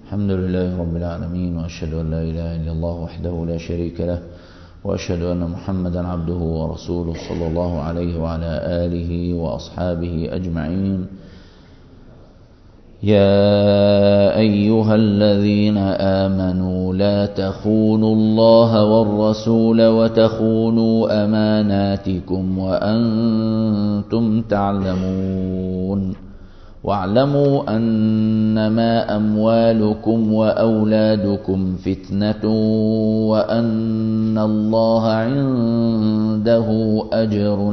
الحمد لله رب العالمين، وأشهد أن لا إله إلا الله وحده لا شريك له، وأشهد أن محمدا عبده ورسوله صلى الله عليه وعلى آله وأصحابه أجمعين. يا أيها الذين آمنوا لا تخونوا الله والرسول وتخونوا أماناتكم وأنتم تعلمون. واعلموا أنما أموالكم وأولادكم فتنة وأن الله عنده أجر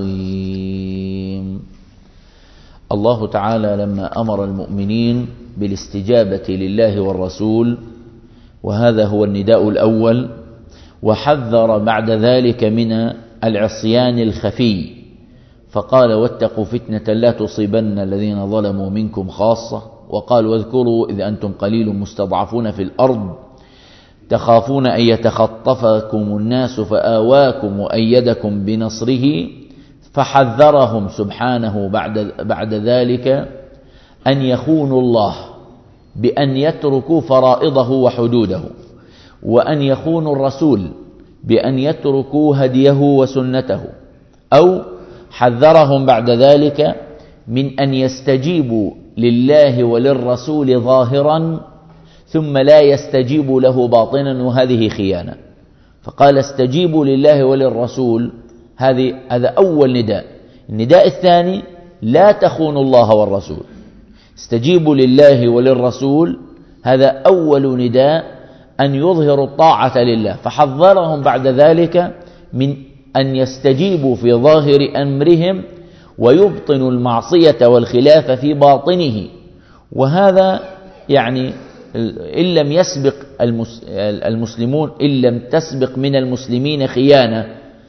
عظيم. الله تعالى لما أمر المؤمنين بالاستجابة لله والرسول، وهذا هو النداء الأول، وحذر بعد ذلك من العصيان الخفي، فقال: واتقوا فتنة لا تصيبن الذين ظلموا منكم خاصة. وقال: واذكروا إذ أنتم قليل مستضعفون في الأرض تخافون أن يتخطفكم الناس فآواكم وأيدكم بنصره. فحذرهم سبحانه بعد ذلك أن يخونوا الله بأن يتركوا فرائضه وحدوده، وأن يخونوا الرسول بأن يتركوا هديه وسنته، أو حذرهم بعد ذلك من أن يستجيبوا لله وللرسول ظاهرا ثم لا يستجيبوا له باطنا، وهذه خيانة. فقال: استجيبوا لله وللرسول، هذا أول نداء. النداء الثاني: لا تخونوا الله والرسول. استجيبوا لله وللرسول، هذا أول نداء، أن يظهروا الطاعة لله. فحذرهم بعد ذلك من أن يستجيبوا في ظاهر أمرهم ويبطنوا المعصية والخلاف في باطنه. وهذا يعني إن لم يسبق المسلمون، إن لم تسبق من المسلمين خيانة،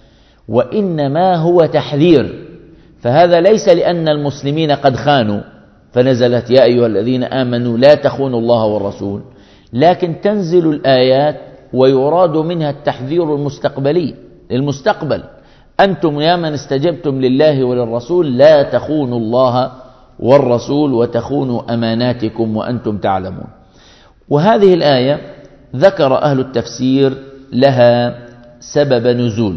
وإنما هو تحذير. فهذا ليس لأن المسلمين قد خانوا فنزلت يا أيها الذين آمنوا لا تخونوا الله والرسول، لكن تنزل الآيات ويراد منها التحذير المستقبلي للمستقبل. أنتم يا من استجبتم لله وللرسول لا تخونوا الله والرسول وتخونوا أماناتكم وأنتم تعلمون. وهذه الآية ذكر أهل التفسير لها سبب نزول،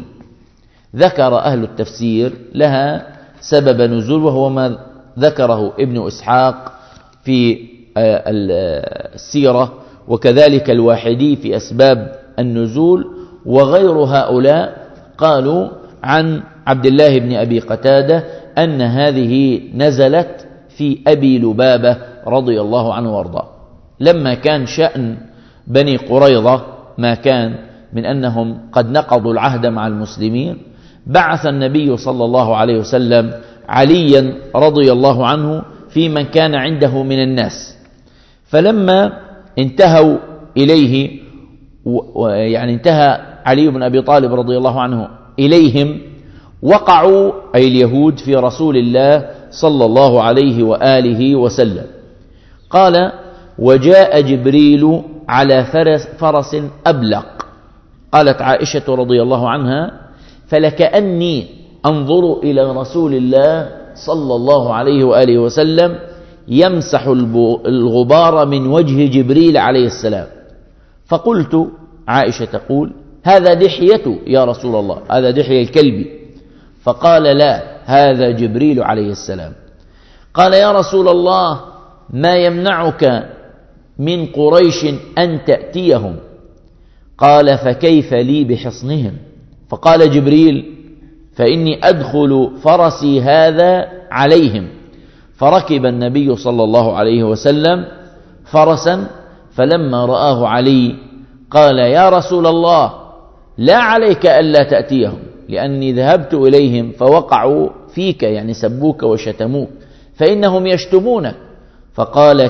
وهو ما ذكره ابن إسحاق في السيرة، وكذلك الواحدي في أسباب النزول. وغير هؤلاء قالوا عن عبد الله بن أبي قتادة أن هذه نزلت في أبي لبابة رضي الله عنه وارضاه، لما كان شأن بني قريظة ما كان من أنهم قد نقضوا العهد مع المسلمين، بعث النبي صلى الله عليه وسلم عليا رضي الله عنه في من كان عنده من الناس. فلما انتهوا إليه، يعني انتهى علي بن أبي طالب رضي الله عنه إليهم، وقعوا أي اليهود في رسول الله صلى الله عليه وآله وسلم. قال: وجاء جبريل على فرس أبلق. قالت عائشة رضي الله عنها: فلكأني أنظر إلى رسول الله صلى الله عليه وآله وسلم يمسح الغبار من وجه جبريل عليه السلام. فقلت، عائشة تقول: هذا دحية يا رسول الله، هذا دحية الكلب. فقال: لا، هذا جبريل عليه السلام. قال: يا رسول الله، ما يمنعك من قريش أن تأتيهم؟ قال: فكيف لي بحصنهم؟ فقال جبريل: فإني أدخل فرسي هذا عليهم. فركب النبي صلى الله عليه وسلم فرسا، فلما رآه علي قال: يا رسول الله، لا عليك ألا تأتيهم، لأني ذهبت إليهم فوقعوا فيك، يعني سبوك وشتموك، فإنهم يشتمونك. فقال: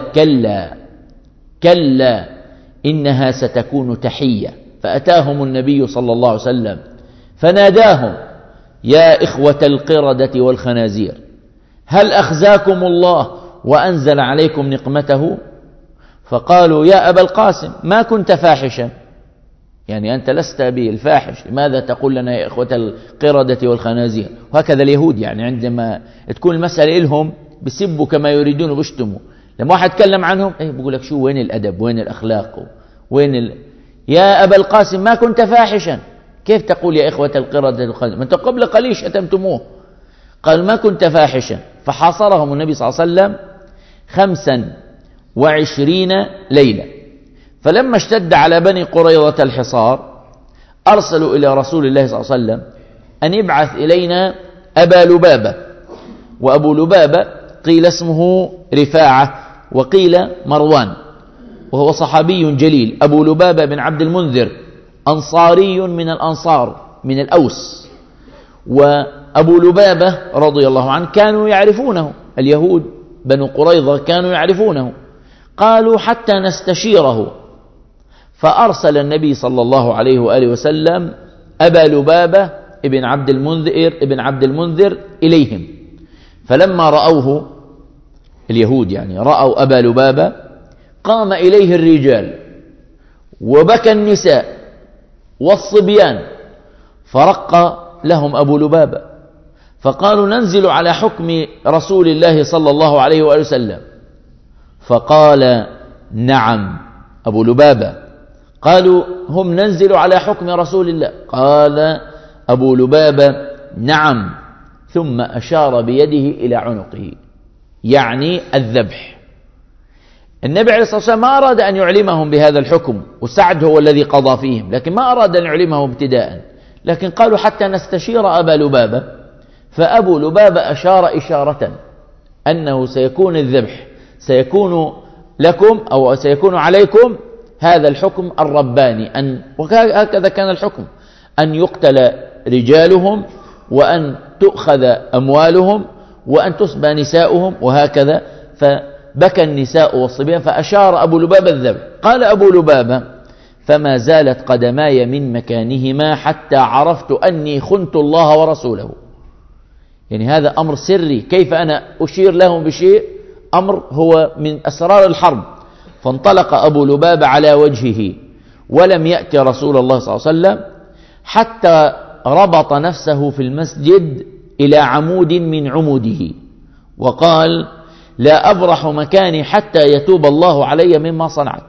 كلا إنها ستكون تحية. فأتاهم النبي صلى الله عليه وسلم فناداهم: يا إخوة القردة والخنازير، هل أخزاكم الله وأنزل عليكم نقمته؟ فقالوا: يا أبا القاسم، ما كنت فاحشا، يعني أنت لست بالفاحش، لماذا تقول لنا يا إخوة القردة والخنازير؟ وهكذا اليهود، يعني عندما تكون المسألة لهم بسبوا كما يريدون وبشتموا، لما واحد يتكلم عنهم بيقول لك شو وين الأدب، وين الأخلاق، يا أبا القاسم ما كنت فاحشا، كيف تقول يا إخوة القردة الخنزير، ما أنت قبل قليل شتمتموه. قال ما كنت فاحشا، فحاصرهم النبي صلى الله عليه وسلم 25 ليلة. فلما اشتد على بني قريظة الحصار أرسلوا إلى رسول الله صلى الله عليه وسلم أن يبعث إلينا أبا لبابة. وأبو لبابة قيل اسمه رفاعة وقيل مروان، وهو صحابي جليل. أبو لبابة بن عبد المنذر أنصاري من الأنصار من الأوس. وأبو لبابة رضي الله عنه كانوا يعرفونه، اليهود بنو قريظة كانوا يعرفونه. قالوا حتى نستشيره، فأرسل النبي صلى الله عليه وآله وسلم أبا لبابة ابن عبد المنذر إليهم. فلما رأوه اليهود يعني رأوا أبا لبابة قام إليه الرجال وبكى النساء والصبيان، فرق لهم أبو لبابة فقالوا ننزل على حكم رسول الله صلى الله عليه وآله وسلم. فقال نعم أبو لبابة. قالوا هم ننزل على حكم رسول الله، قال أبو لبابة نعم، ثم أشار بيده إلى عنقه يعني الذبح. النبي عليه الصلاة والسلام ما أراد أن يعلمهم بهذا الحكم، وسعد هو الذي قضى فيهم، لكن ما أراد أن يعلمهم ابتداء، لكن قالوا حتى نستشير أبا لبابة. فأبو لبابة أشار إشارة أنه سيكون الذبح، سيكون لكم أو سيكون عليكم هذا الحكم الرباني، وهكذا كان الحكم، أن يقتل رجالهم وأن تؤخذ أموالهم وأن تسبى نساؤهم وهكذا. فبكى النساء والصبيان فأشار أبو لبابة الذبح. قال أبو لبابة فما زالت قدماي من مكانهما حتى عرفت أني خنت الله ورسوله. يعني هذا أمر سري، كيف أنا أشير لهم بشيء، أمر هو من أسرار الحرب. فانطلق أبو لبابة على وجهه ولم يأتي رسول الله صلى الله عليه وسلم حتى ربط نفسه في المسجد إلى عمود من عموده وقال لا أبرح مكاني حتى يتوب الله علي مما صنعت.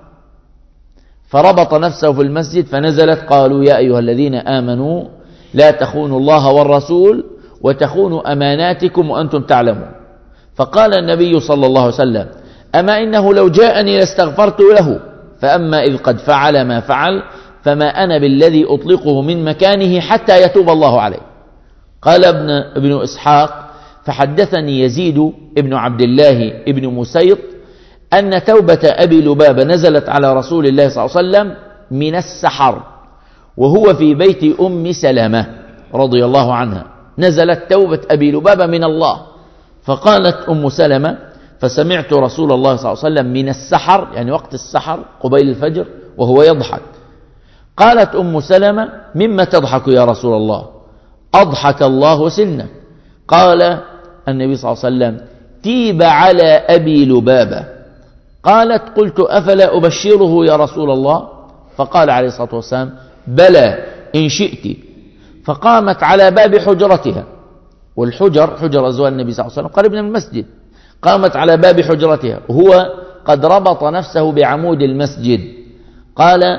فربط نفسه في المسجد فنزلت قالوا يا أيها الذين آمنوا لا تخونوا الله والرسول وتخونوا أماناتكم وأنتم تعلمون. فقال النبي صلى الله عليه وسلم أما إنه لو جاءني لاستغفرت له، فأما إذ قد فعل ما فعل فما أنا بالذي أطلقه من مكانه حتى يتوب الله عليه. قال ابن إسحاق فحدثني يزيد ابن عبد الله ابن مسيط أن توبة أبي لبابة نزلت على رسول الله صلى الله عليه وسلم من السحر وهو في بيت أم سلمة رضي الله عنها. نزلت توبة أبي لبابة من الله. فقالت أم سلمة فسمعت رسول الله صلى الله عليه وسلم من السحر يعني وقت السحر قبيل الفجر وهو يضحك. قالت أم سلمة مما تضحك يا رسول الله؟ أضحك الله سنك. قال النبي صلى الله عليه وسلم تيب على أبي لبابة. قالت قلت أفلا أبشره يا رسول الله؟ فقال عليه الصلاة والسلام بلى إن شئت. فقامت على باب حجرتها، والحجر حجر أزواج النبي صلى الله عليه وسلم قريب من المسجد، قامت على باب حجرتها وهو قد ربط نفسه بعمود المسجد. قال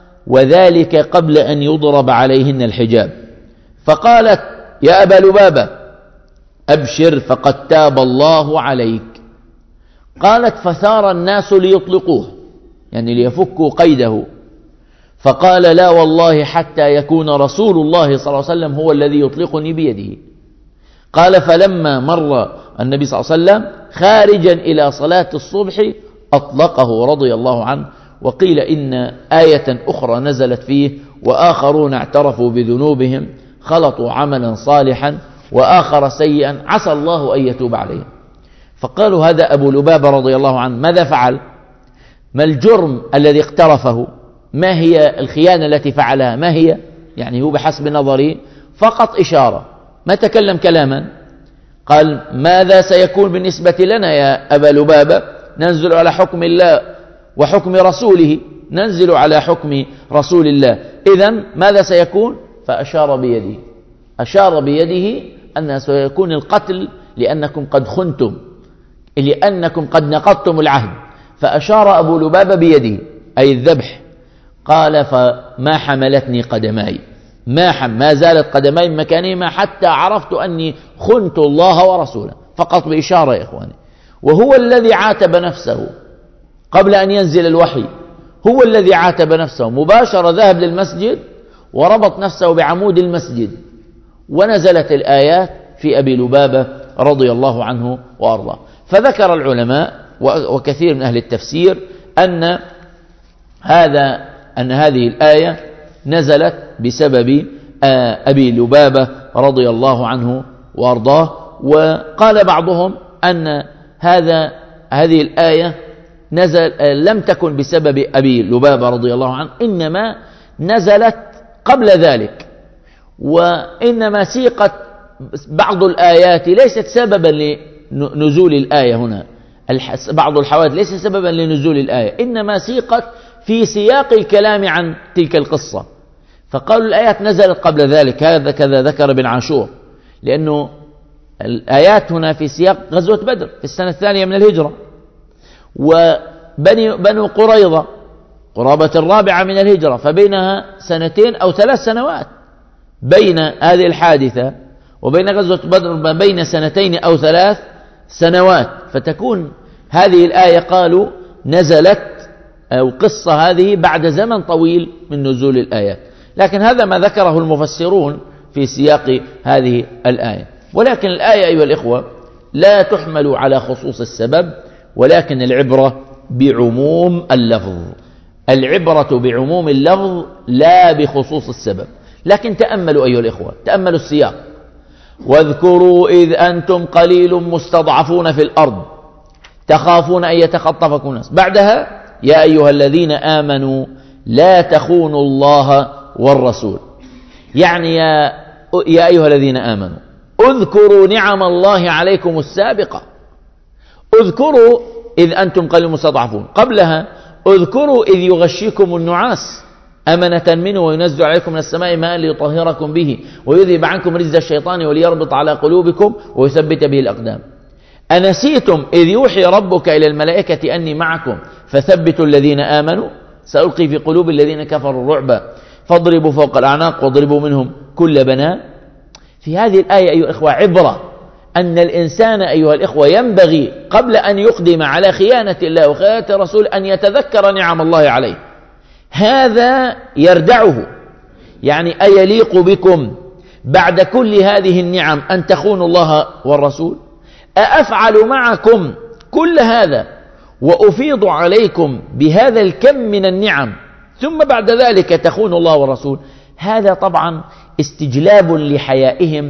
وذلك قبل أن يضرب عليهن الحجاب. فقالت يا أبا لبابة أبشر فقد تاب الله عليك. قالت فثار الناس ليطلقوه يعني ليفكوا قيده. فقال لا والله حتى يكون رسول الله صلى الله عليه وسلم هو الذي يطلقني بيده. قال فلما مر النبي صلى الله عليه وسلم خارجا إلى صلاة الصبح أطلقه رضي الله عنه. وقيل إن آية أخرى نزلت فيه وآخرون اعترفوا بذنوبهم خلطوا عملا صالحا وآخر سيئا عسى الله أن يتوب عليهم. فقالوا هذا أبو لبابة رضي الله عنه ماذا فعل؟ ما الجرم الذي اقترفه؟ ما هي الخيانة التي فعلها؟ ما هي؟ يعني هو بحسب نظري فقط إشارة، ما تكلم كلاما. قال ماذا سيكون بالنسبة لنا يا أبا لبابة؟ ننزل على حكم الله وحكم رسوله، ننزل على حكم رسول الله، إذن ماذا سيكون؟ فأشار بيده، أشار بيده أن سيكون القتل لأنكم قد خنتم. لأنكم قد نقضتم العهد. فأشار أبو لبابة بيده أي الذبح، قال فما حملتني قدماي، ما زالت قدماي مكانهما حتى عرفت أني خنت الله ورسوله، فقط بإشارة يا إخواني. وهو الذي عاتب نفسه قبل أن ينزل الوحي، هو الذي عاتب نفسه مباشرة، ذهب للمسجد وربط نفسه بعمود المسجد، ونزلت الآيات في أبي لبابة رضي الله عنه وأرضاه. فذكر العلماء وكثير من أهل التفسير أن هذه الآية نزلت بسبب أبي لبابة رضي الله عنه وأرضاه. وقال بعضهم أن هذه الآية لم تكن بسبب أبي لبابة رضي الله عنه، إنما نزلت قبل ذلك، وإنما سيقت بعض الآيات ليست سببا لنزول الآية هنا، بعض الحوادث ليس سببا لنزول الآية، إنما سيقت في سياق الكلام عن تلك القصة. فقالوا الآيات نزلت قبل ذلك، هذا كذا ذكر ابن عاشور، لأنه الآيات هنا في سياق غزوة بدر في السنة الثانية من الهجرة، وبنو قريظة قرابة الرابعة من الهجرة، فبينها 2 أو 3 سنوات بين هذه الحادثة وبين غزوة بدر، بين 2 أو 3 سنوات، فتكون هذه الآية قالوا نزلت أو قصة هذه بعد زمن طويل من نزول الآيات. لكن هذا ما ذكره المفسرون في سياق هذه الآية. ولكن الآية أيها الإخوة لا تحمل على خصوص السبب، ولكن العبرة بعموم اللفظ، العبرة بعموم اللفظ لا بخصوص السبب. لكن تأملوا أيها الإخوة، تأملوا السياق: واذكروا إذ أنتم قليل مستضعفون في الأرض تخافون أن يتخطفكم الناس. بعدها يا أيها الذين آمنوا لا تخونوا الله والرسول. يعني يا أيها الذين آمنوا اذكروا نعم الله عليكم السابقة، اذكروا إذ أنتم قليل مستضعفون. قبلها اذكروا إذ يغشيكم النعاس أمنة منه وينزل عليكم من السماء ماء ليطهركم به ويذهب عنكم رجز الشيطان وليربط على قلوبكم ويثبت به الأقدام. أنسيتم إذ يوحي ربك إلى الملائكة أني معكم فثبتوا الذين آمنوا سألقي في قلوب الذين كفروا الرعب فاضربوا فوق الأعناق واضربوا منهم كل بنان. في هذه الآية أيها الإخوة عبرة أن الإنسان أيها الإخوة ينبغي قبل أن يقدم على خيانة الله وخيانة الرسول أن يتذكر نعم الله عليه. هذا يردعه، يعني أيليق بكم بعد كل هذه النعم أن تخونوا الله والرسول؟ أفعل معكم كل هذا وأفيض عليكم بهذا الكم من النعم ثم بعد ذلك تخونوا الله والرسول؟ هذا طبعا استجلاب لحيائهم،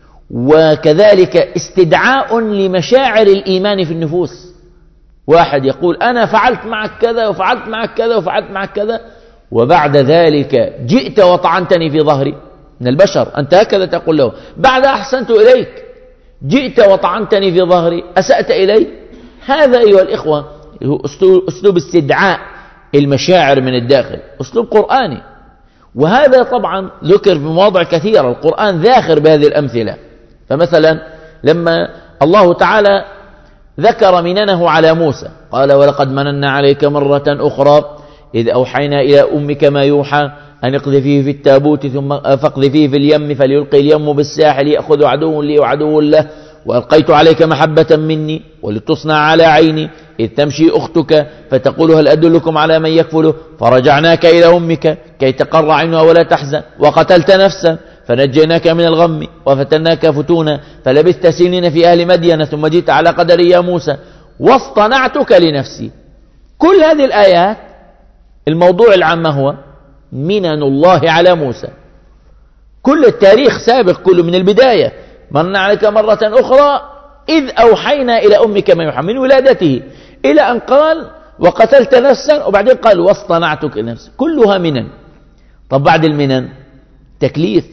وكذلك استدعاء لمشاعر الإيمان في النفوس. واحد يقول أنا فعلت معك كذا وفعلت معك كذا وفعلت معك كذا، وبعد ذلك جئت وطعنتني في ظهري. من البشر أنت هكذا تقول له: بعد أحسنت إليك جئت وطعنتني في ظهري، أسأت إلي. هذا أيها الإخوة أسلوب استدعاء المشاعر من الداخل، أسلوب قرآني. وهذا طبعا ذكر في مواضع كثيرة، القرآن ذاخر بهذه الأمثلة. فمثلا لما الله تعالى ذكر مننه على موسى قال: ولقد مننا عليك مرة أخرى إذ أوحينا إلى أمك ما يوحى أن اقذفيه في التابوت ثم فاقذفيه في اليم فليلقي اليم بالساحل يأخذ عدو لي وعدو له وألقيت عليك محبة مني ولتصنع على عيني إذ تمشي أختك فتقول هل أدلكم على من يكفله فرجعناك إلى أمك كي تقر عينها ولا تحزن وقتلت نفسا فنجيناك من الغم وفتناك فتونا فلبثت سنين في أهل مدين ثم جئت على قدر يا موسى واصطنعتك لنفسي. كل هذه الآيات الموضوع العام هو منن الله على موسى. كل التاريخ سابق كله من البداية: مرنا عليك مرة أخرى إذ أوحينا إلى أمك ما يوحى، من ولادته إلى أن قال وقتلت نفسا، وبعدين قال واصطنعتك لنفسي. كلها منن. طب بعد المنن تكليف: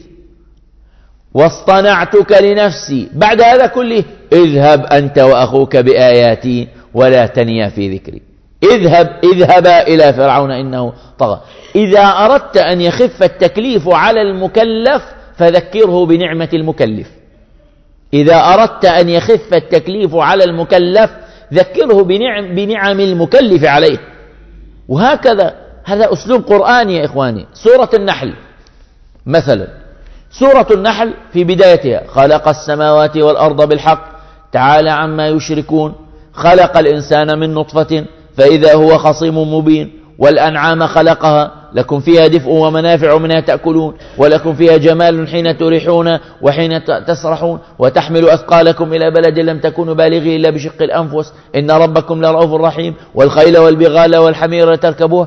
واصطنعتك لنفسي. بعد هذا كله اذهب أنت وأخوك بآياتي ولا تنيا في ذكري. اذهبا إلى فرعون إنه طغى. إذا أردت أن يخف التكليف على المكلف فذكره بنعمة المكلف. إذا أردت أن يخف التكليف على المكلف ذكره بنعم المكلف عليه. وهكذا هذا أسلوب قرآني يا إخواني. سورة النحل مثلا، سورة النحل في بدايتها: خلق السماوات والأرض بالحق تعالى عما يشركون، خلق الإنسان من نطفة فإذا هو خصيم مبين، والأنعام خلقها لكم فيها دفء ومنافع ومنها تأكلون، ولكم فيها جمال حين تريحون وحين تسرحون، وتحمل أثقالكم إلى بلد لم تكونوا بالغيه إلا بشق الأنفس، إن ربكم لرؤوف رحيم، والخيل والبغال والحمير تركبوها،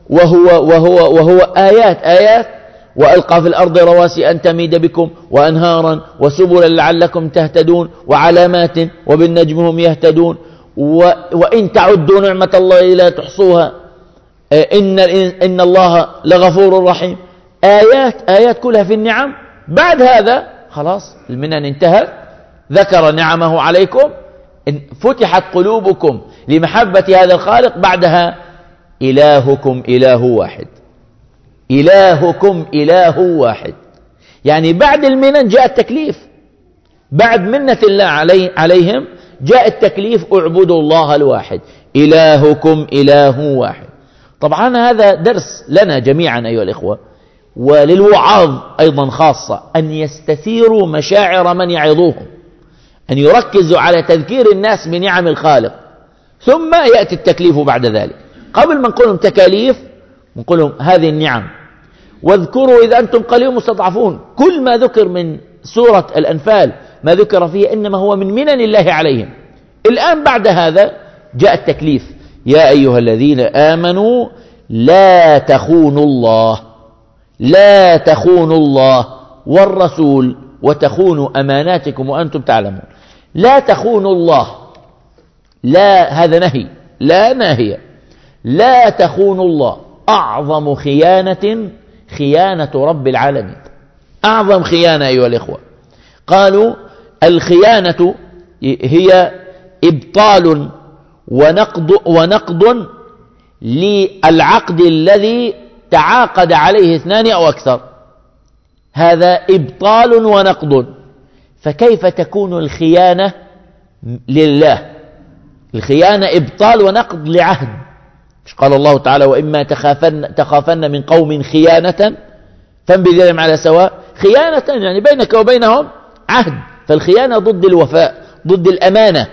وهو آيات. وألقى في الأرض رواسي أن تميد بكم وأنهارا وسبلا لعلكم تهتدون وعلامات وبالنجم هم يهتدون، وإن تعدوا نعمة الله لا تحصوها إن الله لغفور رحيم. آيات كلها في النعم. بعد هذا خلاص المنن انتهت، ذكر نعمه عليكم، فتحت قلوبكم لمحبة هذا الخالق. بعدها إلهكم إله واحد، إلهكم إله واحد. يعني بعد المنن جاء التكليف، بعد منة الله عليهم جاء التكليف: اعبدوا الله الواحد، إلهكم إله واحد. طبعا هذا درس لنا جميعا أيها الإخوة، وللوعاظ أيضا خاصة، أن يستثيروا مشاعر من يعظوهم، أن يركزوا على تذكير الناس بنعم الخالق، ثم يأتي التكليف بعد ذلك. قبل ما نقول لهم تكاليف نقول لهم هذه النعم، واذكروا إذا أنتم قليل مستضعفون. كل ما ذكر من سورة الأنفال ما ذكر فيه إنما هو من منن الله عليهم. الآن بعد هذا جاء التكليف: يا أيها الذين آمنوا لا تخونوا الله، لا تخونوا الله والرسول وتخونوا أماناتكم وأنتم تعلمون. لا تخونوا الله، لا هذا نهي، لا ناهية. لا تخونوا الله، أعظم خيانة خيانة رب العالمين، أعظم خيانة أيها الإخوة. قالوا الخيانة هي إبطال ونقض للعقد الذي تعاقد عليه اثنان أو أكثر، هذا إبطال ونقض. فكيف تكون الخيانة لله؟ الخيانة إبطال ونقض لعهد. مش قال الله تعالى: وإما تخافن من قوم خيانة فانبذ إليهم على سواء. خيانة يعني بينك وبينهم عهد، فالخيانة ضد الوفاء، ضد الأمانة.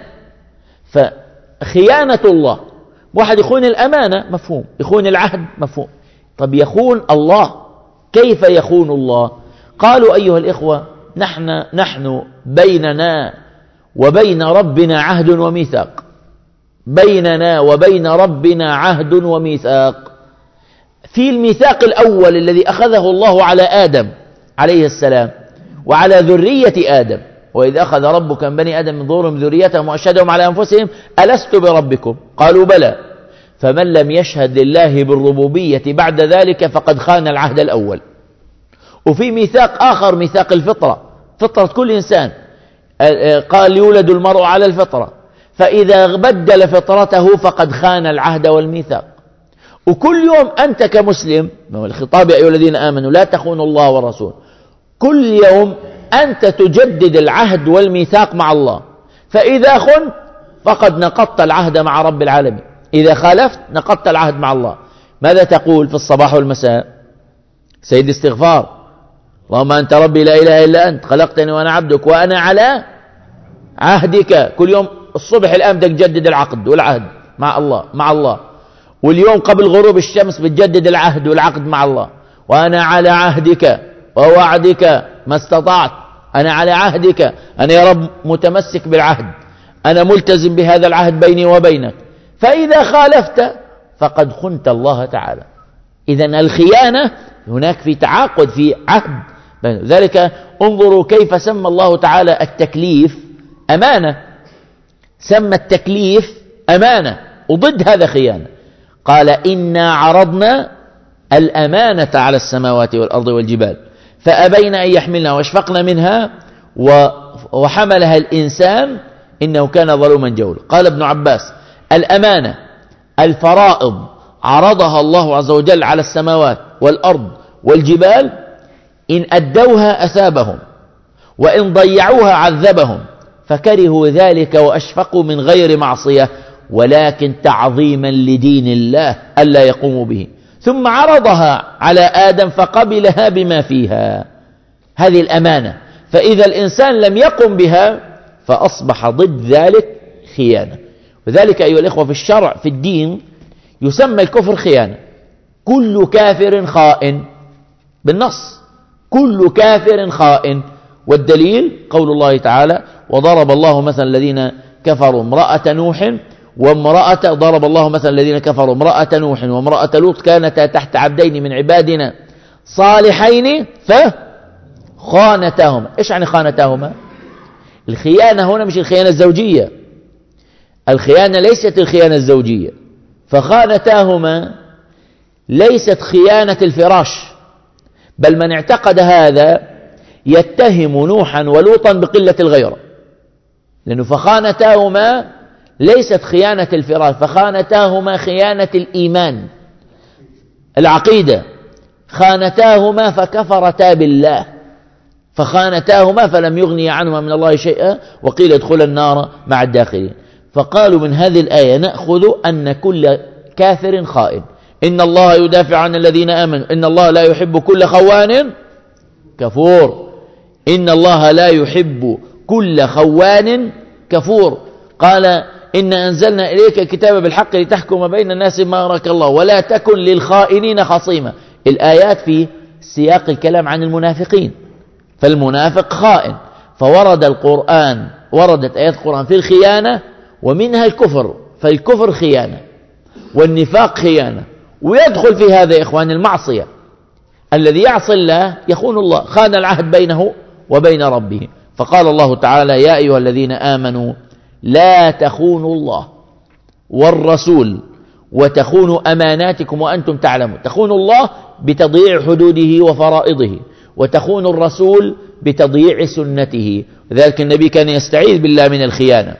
فخيانة الله، واحد يخون الأمانة مفهوم، يخون العهد مفهوم. طب يخون الله، كيف يخون الله؟ قالوا أيها الإخوة: نحن بيننا وبين ربنا عهد وميثاق، بيننا وبين ربنا عهد وميثاق. في الميثاق الأول الذي أخذه الله على آدم عليه السلام وعلى ذرية آدم: وإذ أخذ ربك من بني آدم من ظهورهم ذريتهم وأشهدهم على أنفسهم ألست بربكم؟ قالوا بلى. فمن لم يشهد لله بالربوبية بعد ذلك فقد خان العهد الأول. وفي ميثاق آخر، ميثاق الفطرة، فطرة كل إنسان، قال يولد المرء على الفطرة، فإذا بدل فطرته فقد خان العهد والميثاق. وكل يوم أنت كمسلم، الخطاب يا أيها الذين آمنوا لا تخونوا الله والرسول، كل يوم أنت تجدد العهد والميثاق مع الله. فإذا خنت فقد نقضت العهد مع رب العالمين، إذا خالفت نقضت العهد مع الله. ماذا تقول في الصباح والمساء؟ سيد استغفار: اللهم أنت ربي لا إله إلا أنت خلقتني وأنا عبدك وأنا على عهدك. كل يوم الصبح الآن بدك تجدد العقد والعهد مع الله. واليوم قبل غروب الشمس بتجدد العهد والعقد مع الله: وأنا على عهدك ووعدك ما استطعت، أنا على عهدك، أنا يا رب متمسك بالعهد، أنا ملتزم بهذا العهد بيني وبينك. فإذا خالفت فقد خنت الله تعالى. إذن الخيانة هناك في تعاقد، في عهد. ذلك انظروا كيف سمى الله تعالى التكليف أمانة، سمى التكليف أمانة، وضد هذا خيانة. قال: إنا عرضنا الأمانة على السماوات والأرض والجبال فأبين أن يحملنها واشفقن منها وحملها الإنسان إنه كان ظلوما جهولا. قال ابن عباس: الأمانة الفرائض عرضها الله عز وجل على السماوات والأرض والجبال، إن أدوها أثابهم وإن ضيعوها عذبهم، فكرهوا ذلك وأشفقوا من غير معصية ولكن تعظيما لدين الله ألا يقوموا به، ثم عرضها على آدم فقبلها بما فيها. هذه الأمانة. فإذا الإنسان لم يقم بها فأصبح ضد ذلك خيانة. وذلك أيها الإخوة في الشرع في الدين يسمى الكفر خيانة. كل كافر خائن بالنص، كل كافر خائن. والدليل قول الله تعالى: وضرب الله مثلا الذين كفروا امرأة نوح ضرب الله مثلا الذين كفروا امرأة نوح وامرأة لوط كانتا تحت عبدين من عبادنا صالحين فخانتاهما. إيش يعني خانتاهما؟ الخيانة هنا مش الخيانة الزوجية، الخيانة ليست الخيانة الزوجية. فخانتاهما ليست خيانة الفراش، بل من اعتقد هذا يتهم نوحا ولوطا بقلة الغيرة، لأنه فخانتاهما ليست خيانة الفراش، فخانتاهما خيانة الإيمان العقيدة. خانتاهما فكفرتا بالله، فخانتاهما فلم يغني عنهما من الله شيئا وقيل ادخل النار مع الداخلين. فقالوا من هذه الآية نأخذ أن كل كافر خائن. إن الله يدافع عن الذين آمنوا، إن الله لا يحب كل خوان كفور. إن الله لا يحب كل خوان كفور. قال: إن أنزلنا إليك الكتاب بالحق لتحكم بين الناس بما أراك الله ولا تكن للخائنين خصيما. الآيات في سياق الكلام عن المنافقين، فالمنافق خائن. وردت آيات القرآن في الخيانة ومنها الكفر، فالكفر خيانة والنفاق خيانة. ويدخل في هذا يا إخوان المعصية. الذي يعصي الله يخون الله، خان العهد بينه وبين ربه. فقال الله تعالى: يا أيها الذين آمنوا لا تخونوا الله والرسول وتخونوا أماناتكم وأنتم تعلمون. تخونوا الله بتضييع حدوده وفرائضه، وتخونوا الرسول بتضييع سنته. وذلك النبي كان يستعيذ بالله من الخيانة،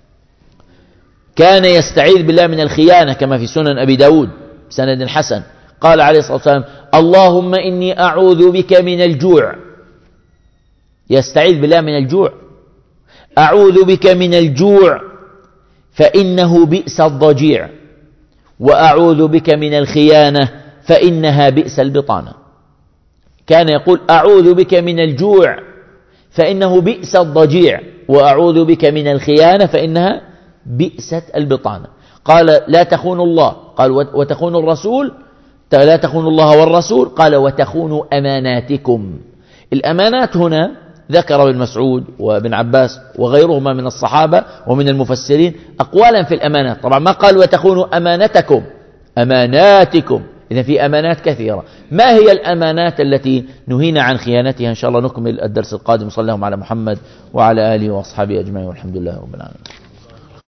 كان يستعيذ بالله من الخيانة كما في سنن أبي داود بسند حسن. قال عليه الصلاة والسلام: اللهم إني أعوذ بك من الجوع. يستعيذ بالله من الجوع. أعوذ بك من الجوع فإنه بئس الضجيع، وأعوذ بك من الخيانة فإنها بئس البطانة. كان يقول: أعوذ بك من الجوع فإنه بئس الضجيع، وأعوذ بك من الخيانة فإنها بئست البطانة. قال: لا تخونوا الله، قال: وتخونوا الرسول، لا تخونوا الله والرسول، قال: وتخونوا أماناتكم. الأمانات هنا ذكر ابن مسعود وابن عباس وغيرهما من الصحابة ومن المفسرين أقوالا في الأمانات. طبعا ما قال وتخونوا أمانتكم، أماناتكم. إذن في أمانات كثيرة. ما هي الأمانات التي نهينا عن خيانتها؟ إن شاء الله نكمل الدرس القادم. صلى الله على محمد وعلى آله وأصحابه أجمعين، والحمد لله رب العالمين.